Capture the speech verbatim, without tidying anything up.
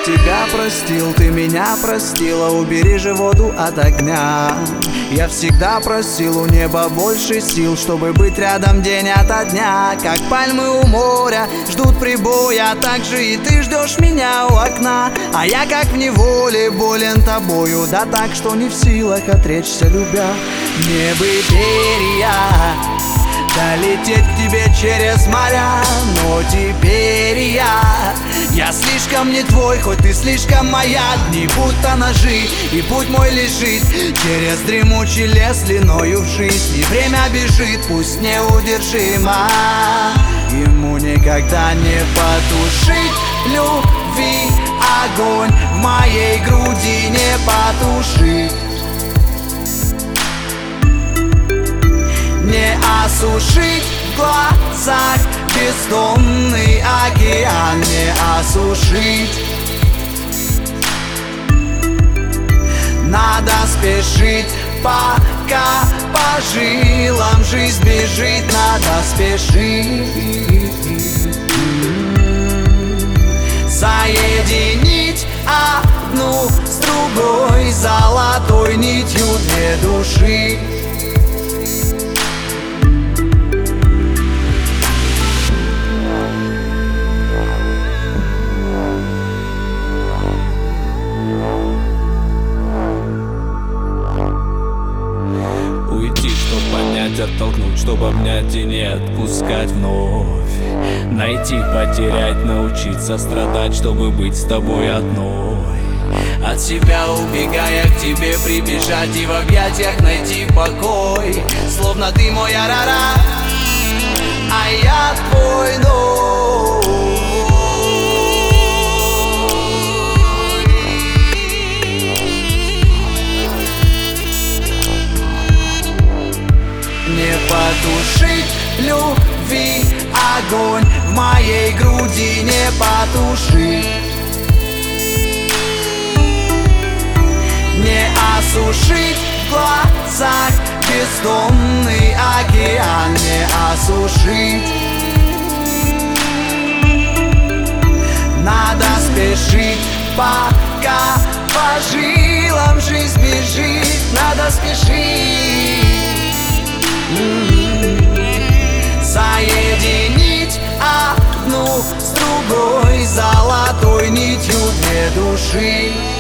тебя простил, ты меня простила. Убери же воду от огня. Я всегда просил у неба больше сил, чтобы быть рядом день ото дня. Как пальмы у моря ждут прибоя, так же и ты ждешь меня у окна. А я как в неволе болен тобою, да так, что не в силах отречься, любя. Мне бы перья долететь к тебе через моря, но теперь я Я слишком не твой, хоть ты слишком моя. Дни будто ножи, и путь мой лежит через дремучий лес длиною в жизнь. И время бежит, пусть неудержимо, ему никогда не потушить любви огонь в моей груди не потушить, не осушить в глазах бездонный океан, не осушить. Надо спешить, пока по жилам жизнь бежит. Надо спешить, соединить одну с другой золотой нитью две души. Оттолкнуть, чтобы обнять и не отпускать вновь. Найти, потерять, научиться страдать, чтобы быть с тобой одной. От себя убегая, к тебе прибежать и в объятиях найти покой. Словно ты мой арара, а я твой дом. Не потушить любви огонь в моей груди, не потушить, не осушить в глазах бездонный океан, не осушить. Надо спешить, пока по жилам жизнь бежит. Надо спешить, соединить одну с другой золотой нитью две души.